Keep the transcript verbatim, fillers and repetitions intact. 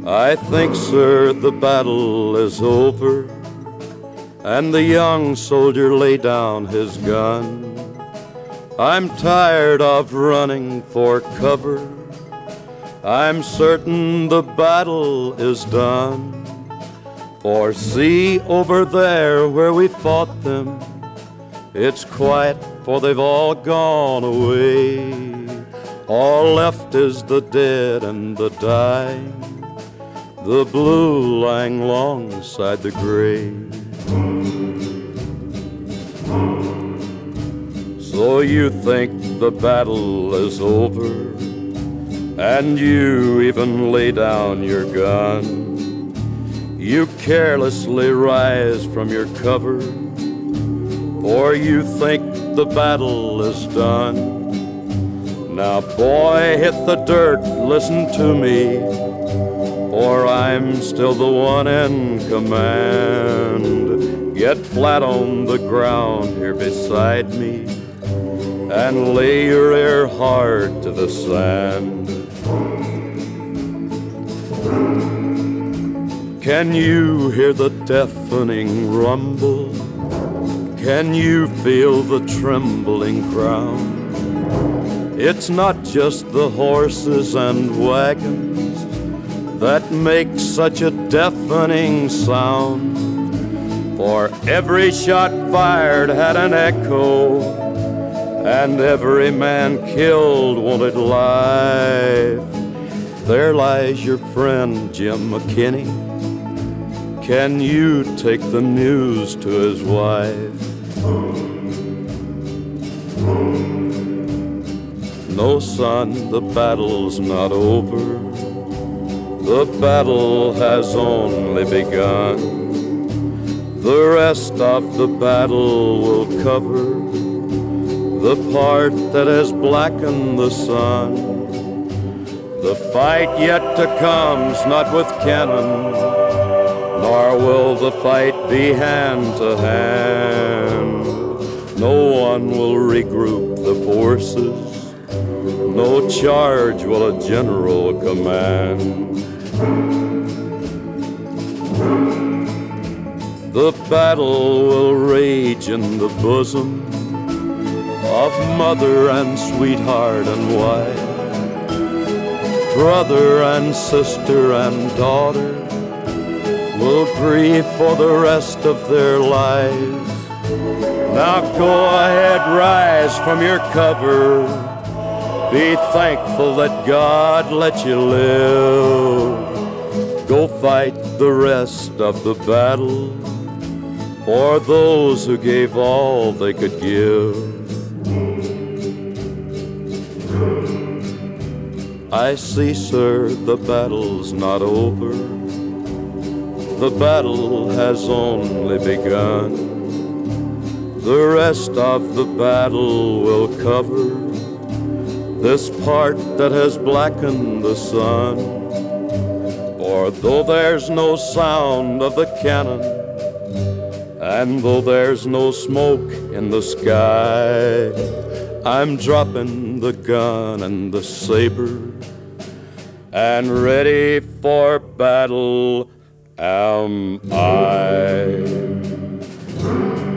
I think, sir, the battle is over, and the young soldier lay down his gun. I'm tired of running for cover. I'm certain the battle is done. For see over there where we fought them, it's quiet, for they've all gone away. All left is the dead and the dying, the blue lying alongside the gray. So you think the battle is over, and you even lay down your gun. You carelessly rise from your cover, for you think the battle is done. Now, boy, hit the dirt, listen to me, for I'm still the one in command. Get flat on the ground here beside me, and lay your ear hard to the sand. Can you hear the deafening rumble? Can you feel the trembling ground? It's not just the horses and wagons that make such a deafening sound, for every shot fired had an echo, and every man killed wanted life. There lies your friend Jim McKinney. Can you take the news to his wife? No, son, the battle's not over. The battle has only begun. The rest of the battle will cover the part that has blackened the sun. The fight yet to come's not with cannon, nor will the fight be hand to hand. No one will regroup the forces, no charge will a general command. The battle will rage in the bosom of mother and sweetheart and wife, brother and sister and daughter will grieve for the rest of their lives. Now go ahead, rise from your cover, be thankful that God let you live. Go fight the rest of the battle for those who gave all they could give. I see, sir, the battle's not over. The battle has only begun. The rest of the battle will cover this part that has blackened the sun. For though there's no sound of the cannon, and though there's no smoke in the sky, I'm dropping the gun and the saber, and ready for battle am I.